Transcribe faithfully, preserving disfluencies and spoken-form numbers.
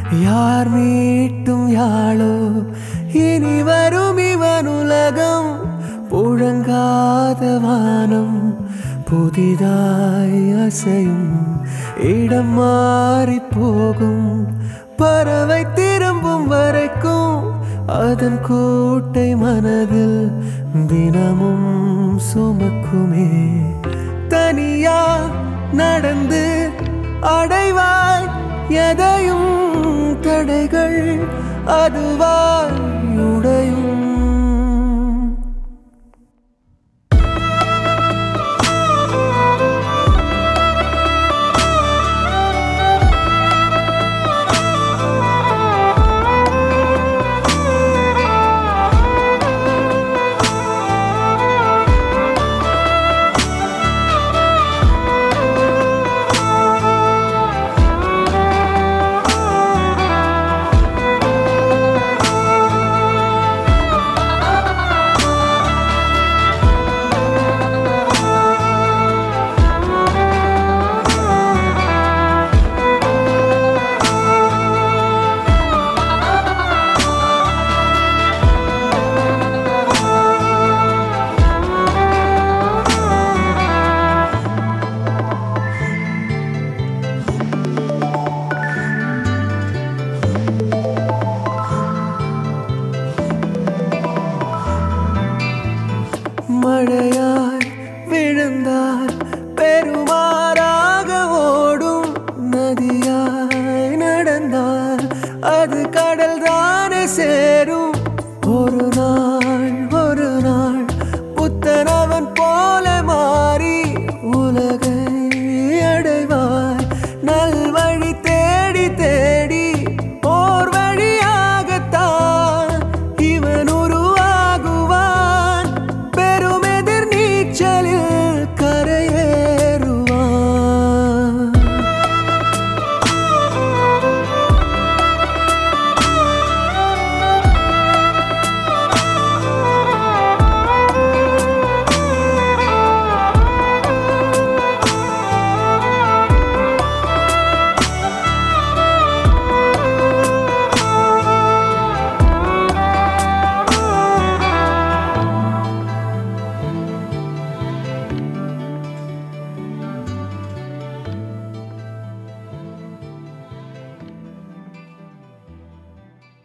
யார் மீட்டும் யாழோ இனி வரும் இவன் உலகம் புழங்காத வானம் புதிதாய் அசையும் இடம் மாறி போகும் பறவை திரும்பும் வரைக்கும் அதன் கூட்டை மனதில் தினமும் சுமக்குமே தனியா நடந்து அடைவாய் எதையும் தடைகள் அதுவாய் உடையும் மழையாய் விழுந்தால் பெருமாறாக ஓடும் நதியாய் நடந்தால் அது கடல் தானே சே